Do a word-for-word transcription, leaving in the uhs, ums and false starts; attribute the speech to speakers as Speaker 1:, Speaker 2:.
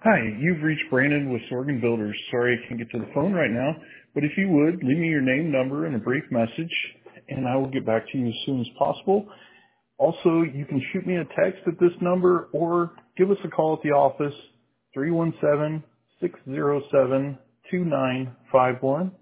Speaker 1: Hi, you've reached Brandon with Sorgan Builders. Sorry I can't get to the phone right now, but if you would, leave me your name, number, and a brief message, and I will get back to you as soon as possible. Also, you can shoot me a text at this number or give us a call at the office, three one seven, six zero seven, two nine five one.